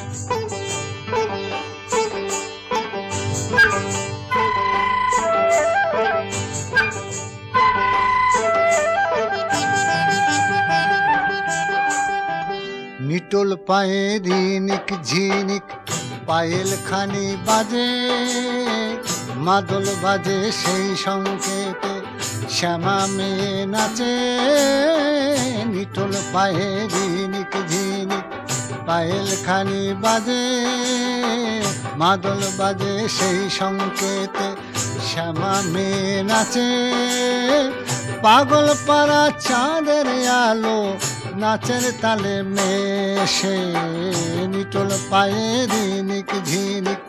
নিটোল পায়ে রিনিক ঝিনিক পায়েল খানি বাজে, মাদল বাজে সেই সংকেতে শ্যামা মেয়ে নাচে। নিটোল পায়ে রিনিক ঝিনিক পায়েল খানি বাজে, মাদল বাজে সেই সংকেতে শ্যামা মেয়ে নাচে। পাগল পাড়া চাঁদের আলো নাচের তালে মেশে, নিটোল পায়ে রিনিক ঝিনিক।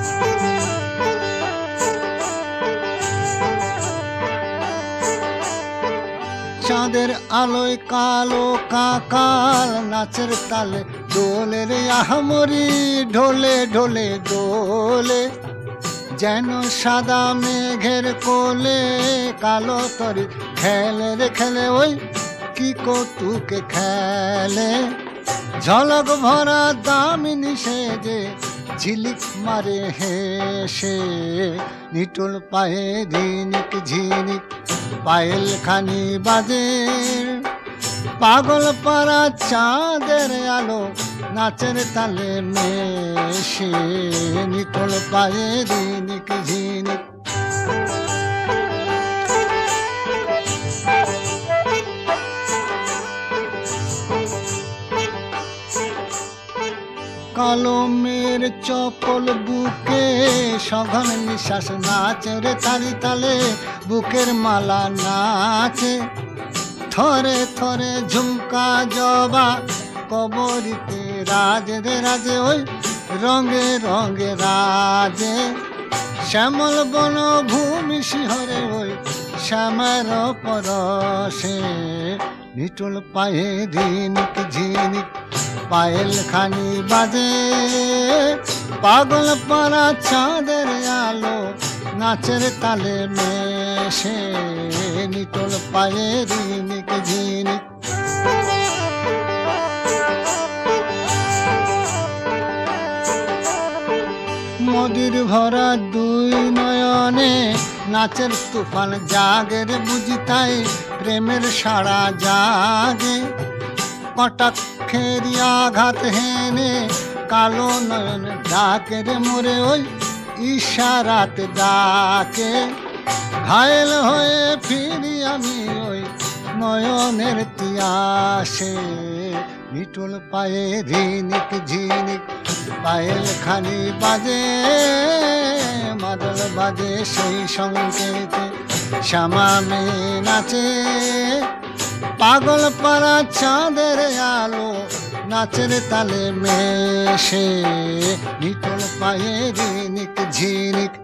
চাঁদের আলোয় কালো কাকাল নাচের তালে দোলে রে আহমরি, ঢোলে ঢোলে দোলে। যেন সাদা মেঘের কোলে কালো তরি খেলে রে খেলে, ওই কি কৌতুকে খেলে। ঝলক ভরা দামিনী সেজে ঝিলিক মারে হেসে, নিটোল পায়ে রিনিক ঝিনিক পায়েল খানি বাজে। পাগল পাড়া চাঁদের আলো নাচের তালে মেশে, নিটোল পায়ে রিনিক ঝিনিক। কালো মেয়ের চপল বুকে সঘন নিঃশ্বাস নাচে রে তারি তালে, বুকের মালা নাচে। থরে থরে ঝুমকা জবা কবরীতে রাজে রে রাজে, ওই রঙে রঙে রাজে। শ্যামল বন ভূমি শিহরে ওই শ্যামার পরশে, নিটোল পায়ে রিনিক ঝিনিক পায়েল খানি বাজে। পাগল পাড়া চাঁদের আলো নাচের তালে মেশে, নিটোল পায়ে রিনিক ঝিনিক। মদির ভরা দুই নয়নে নাচের তুফান জাগে রে বুঝি তাই প্রেমের সারা জাগে। কটাক্ষের আঘাত হেনে কালো নয়ন ডাকে রে মোরে, ওই ইশারাত ডাকে। ঘায়েল হয়ে ফিরি আমি ওই নয়নের তিয়াসে, নিটোল পায়ে রিনিক ঝিনিক পায়েল খানি বাজে। মাদল বাজে সেই সংকেতে শ্যামা মেয়ে নাচে। পাগল পাড়া চাঁদের আলো নাচের তালে মেশে, নিটোল পায়ে রিনিক ঝিনিক।